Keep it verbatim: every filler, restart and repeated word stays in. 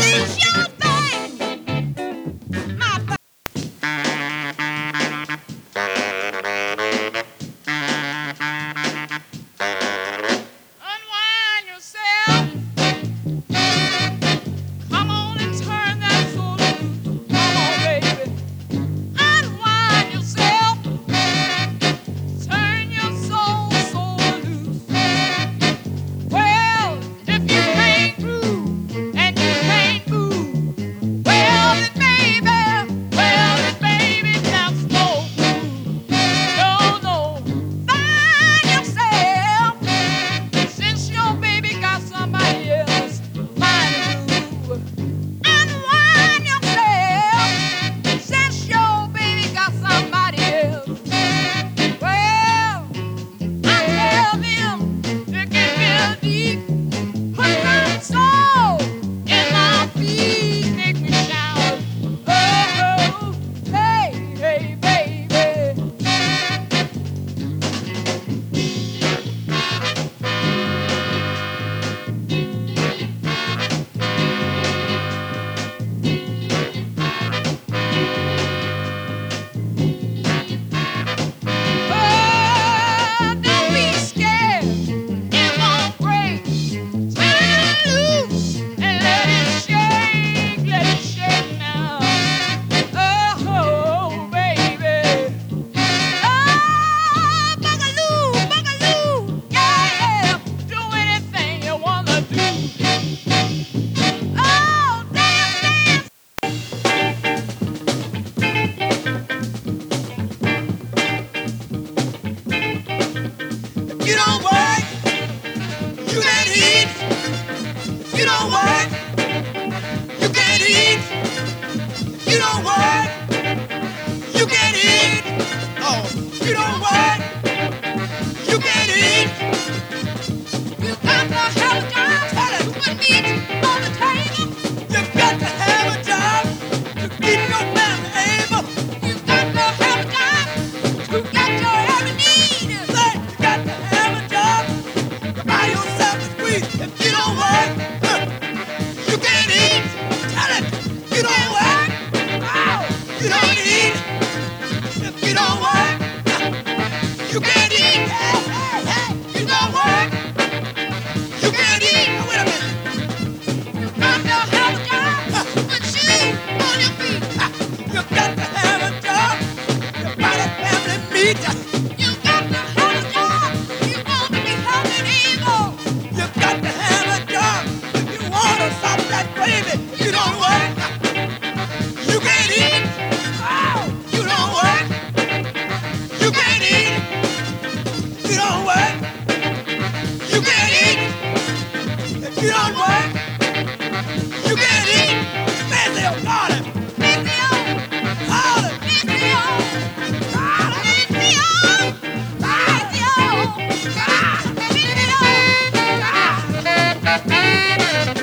Unwind yourself. Come on and turn that soul loose. Come on, baby. Unwind yourself. Turn your soul, soul loose. Well, if you can't groove and you can't move, well then baby, well then baby, just no groove. No, no. Find yourself. Since your baby got somebody else, find a groove. Unwind yourself. Since your baby got somebody else. Well, I tell them to get real deep. Put my soul in my feet, make me shout. Oh, hey, hey, baby. Oh, don't be scared. It won't break. Turn it loose and let it shake, let it shake now. Oh, baby. Oh, bugaloo, bugaloo. Yeah, do anything you wanna do. Oh, dance, dance. You don't work, you can't eat. You don't work, you can't eat. You don't work, you can't eat. Oh, you don't work, you can't eat. You got to have a job. Tell it. Put meat on the table. You got to have a job to keep your family able. You got to have a job to get your every need. Say, you got to have a job to buy yourself a squeeze. If you don't work, huh, you can't eat. Tell it. You don't work, oh, you don't eat. If you don't work, huh, you can't eat. Hey, hey, hey, you don't work, you can't eat. Now, wait a minute. You got to have a job. Put shoes on your feet. Ah, you got to have a job to buy the family meat. You got to have a job. You want to be healthy and able. You got to have a job if you want to stop that gravy. You don't work, you can't eat. Oh, you don't work, you can't eat. You don't work, you can't eat. If you don't work, you can't eat. Fancy your garden, Make me on. garden, Make me on. Make me on. Make me on. Make me on.